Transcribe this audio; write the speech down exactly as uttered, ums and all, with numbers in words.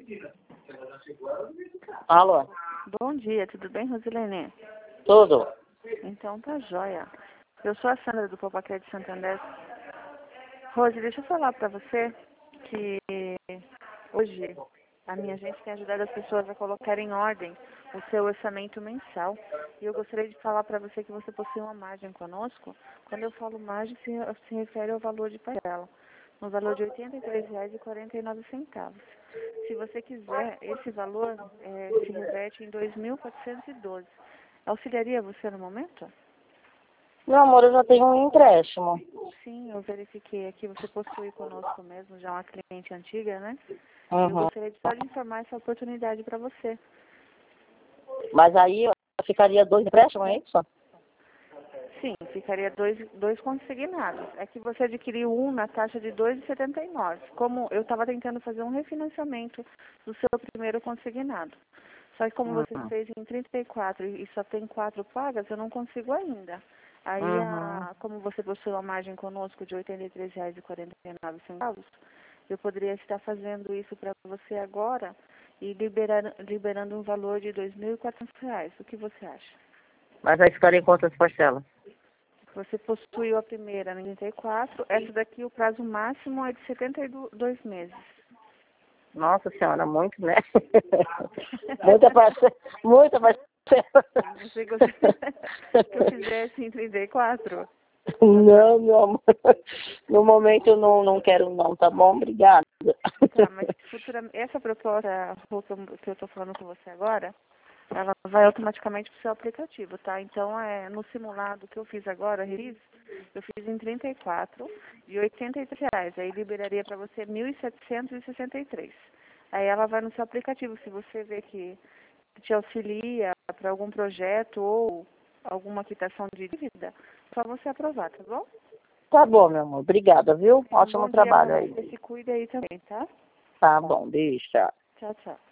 Alô? Bom dia, tudo bem, Rosilene? Tudo? Então tá jóia. Eu sou a Sandra do Popaquete de Santander. Rose, deixa eu falar pra você que hoje a minha agência tem ajudado as pessoas a colocar em ordem o seu orçamento mensal. E eu gostaria de falar para você que você possui uma margem conosco. Quando eu falo margem, se, se refere ao valor de parcela, no valor de oitenta e três reais e quarenta e nove centavos. Se você quiser, esse valor é, se reverte em dois mil quatrocentos e doze. Auxiliaria você no momento? Meu amor, eu já tenho um empréstimo. Sim, eu verifiquei aqui, você possui conosco mesmo, já uma cliente antiga, né? Eu Uhum. gostaria de só de informar essa oportunidade para você. Mas aí eu ficaria dois empréstimos, é isso? Sim, ficaria dois, dois consignados. É que você adquiriu um na taxa de dois vírgula setenta e nove. Como eu estava tentando fazer um refinanciamento do seu primeiro consignado. Só que como você Uhum. fez em trinta e quatro e só tem quatro pagas, eu não consigo ainda. Aí, Uhum. a, como você possui uma margem conosco de oitenta e três reais e quarenta e nove centavos, eu poderia estar fazendo isso para você agora e liberar, liberando um valor de dois mil e quatrocentos reais. O que você acha? Mas aí ficaria em quantas parcelas? Você possuiu a primeira em trinta e quatro, essa daqui o prazo máximo é de setenta e dois meses. Nossa senhora, muito, né? muita parcela. Muita parcela. Você gostaria que eu fizesse em trinta e quatro? Não, meu amor. No momento eu não, não quero não, tá bom? Obrigada. Tá, mas futuramente, essa proposta Rô, que eu que eu estou falando com você agora, ela vai automaticamente para o seu aplicativo, tá? Então, é, no simulado que eu fiz agora, release, eu fiz em trinta e quatro de oitenta e três reais. Aí liberaria para você mil setecentos e sessenta e três. Aí ela vai no seu aplicativo. Se você vê que te auxilia para algum projeto ou alguma quitação de dívida, é só você aprovar, tá bom? Tá bom, meu amor. Obrigada, viu? Um bom Ótimo dia para trabalho você. aí. Se cuida aí também, tá? Tá bom, deixa. Tchau, tchau.